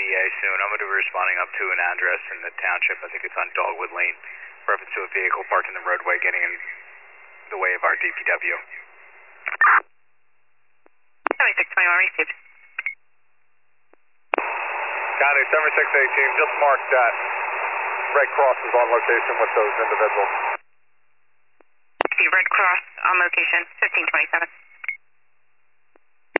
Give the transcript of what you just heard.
EA soon. I'm going to be responding up to an address in the township. I think it's on Dogwood Lane. Reference to a vehicle parked in the roadway getting in the way of our DPW. 7621 received. County 7618, just marked that Red Cross is on location with those individuals. The Red Cross on location, 1527.